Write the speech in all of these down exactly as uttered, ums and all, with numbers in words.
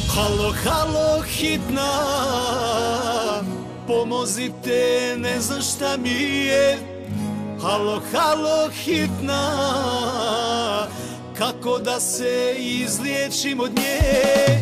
Halo, halo, hitna, pomozite, ne znam šta mi je. Halo, halo, hitna, kako da se izliječim od nje.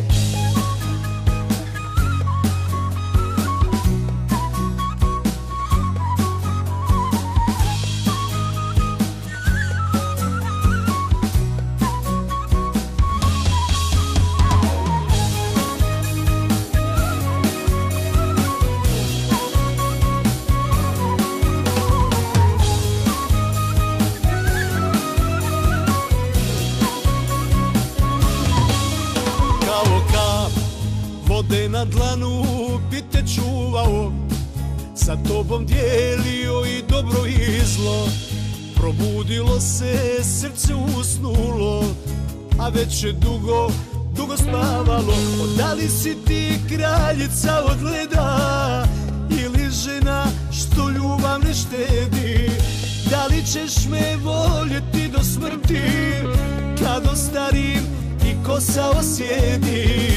Vode na dlanu bi te čuvao, sa tobom dijelio i dobro i zlo. Probudilo se, srce usnulo, a već je dugo, dugo spavalo. Da li si ti kraljica od leda ili žena što ljubav ne štedi? Da li ćeš me voljeti do smrti kad ostarim i kosa osjedi?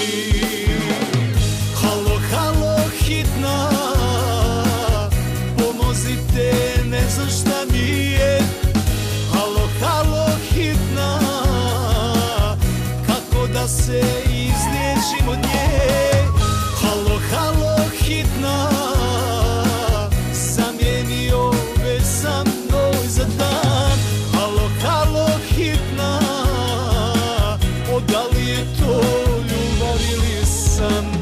Halo, halo, hitna, pomozite, ne znam šta mi je. Halo, halo, hitna, kako da se izliječim od nje. Halo, halo, hitna, zamijeni ove sa mnom za dan. Halo, halo, hitna, o da li je to ljubav ili san?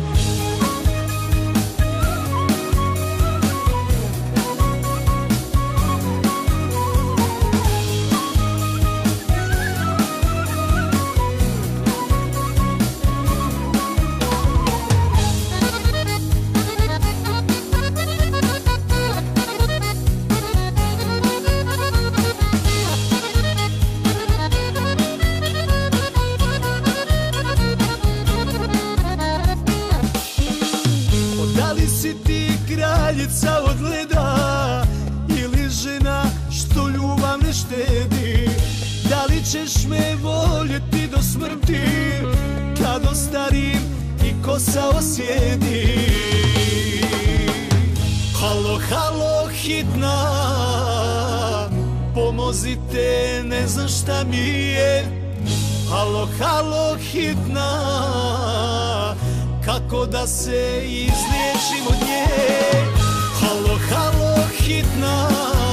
Da li si ti kraljica od leda ili žena što ljubav ne štedi? Da li ćeš me voljeti do smrti kad ostarim i kosa osjedi? Halo, halo, hitna, pomozite, ne znam šta mi je. Halo, halo, hitna, kako da se izliječim od nje. Halo, halo, hitna,